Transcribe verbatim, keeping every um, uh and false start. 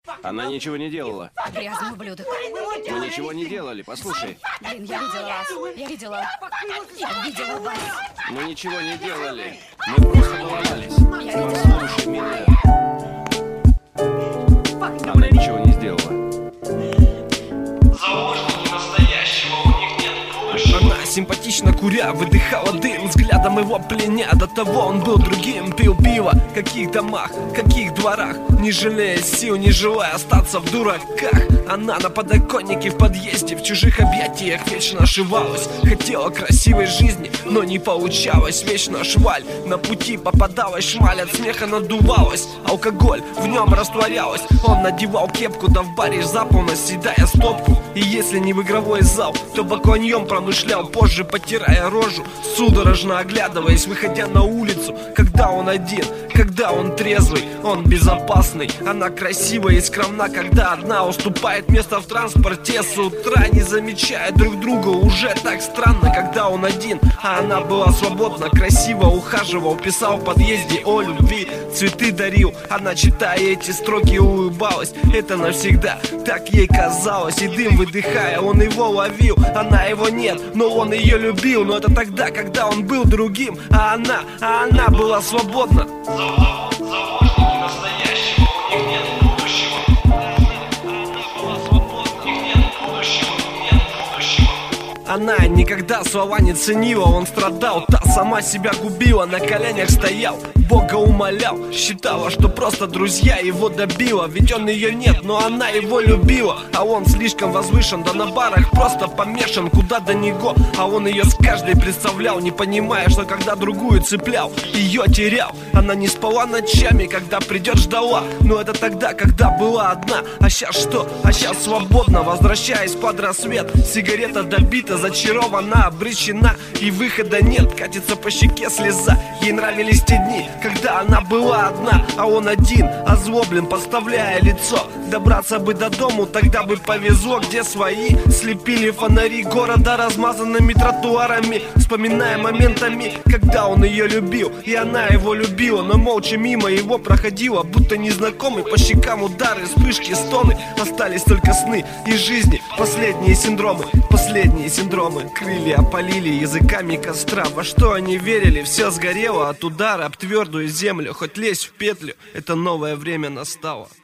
Она ничего не делала. Грязный ублюдок. Мы ничего не делали, послушай. Блин, я видела вас. Я видела. Я видела вас. Мы ничего не делали. Мы просто баловались. Я видела. Послушай меня. Она ничего не сделала. Заложники настоящего, у них нет будущего. Она симпатично куря выдыхала дым, взглядом его пленя. До того он был другим, пил пиво. В каких домах, каких дворах, не жалея сил, не желая остаться в дураках. Она на подоконнике в подъезде, в чужих объятиях вечно ошивалась. Хотела красивой жизни, но не получалось. Вечно шваль, на пути попадалась шмаль, от смеха надувалась. Алкоголь в нем растворялась. Он надевал кепку, да в баре за полночь, съедая стопку. И если не в игровой зал, то баконьем промышлял, позже потирая рожу, судорожно оглядываясь, выходя на улицу. Когда он один, когда он трезвый, он безопасный. Она красивая и скромна, когда одна, уступает место в транспорте с утра, не замечая друг друга. Уже так странно, когда он один, а она была свободна, красиво ухаживал, писал в подъезде о любви, цветы дарил. Она, читая эти строки, улыбалась. Это навсегда, так ей казалось. И дым выдыхая, он его ловил. Она его нет, но он ее любил. Но это тогда, когда он был другим, а она, а она была свободна. Заложники настоящего, у них нет будущего. Она была свободна, у них нет будущего, нет будущего. Она никогда слова не ценила, он страдал, та сама себя губила, на коленях стоял, Бога умолял, считала, что просто друзья его добила. Ведь он ее нет, но она его любила. А он слишком возвышен, да на барах просто помешан, куда до него. А он ее с каждой представлял, не понимая, что когда другую цеплял, ее терял. Она не спала ночами, когда придет, ждала. Но это тогда, когда была одна. А сейчас что? А сейчас свободно, возвращаясь под рассвет. Сигарета добита, зачарована, обречена, и выхода нет, катится по щеке слеза. Ей нравились те дни, когда она была одна, а он один, озлоблен, подставляя лицо. Добраться бы до дому, тогда бы повезло, где свои слепили фонари города размазанными тротуарами, вспоминая моментами, когда он ее любил, и она его любила, но молча мимо его проходила, будто незнакомый. По щекам удары, вспышки, стоны, остались только сны и жизни. Последние синдромы, последние синдромы. Крылья опалили языками костра. Во что они верили, все сгорело от удара об твердую землю. Хоть лезь в петлю, это новое время настало.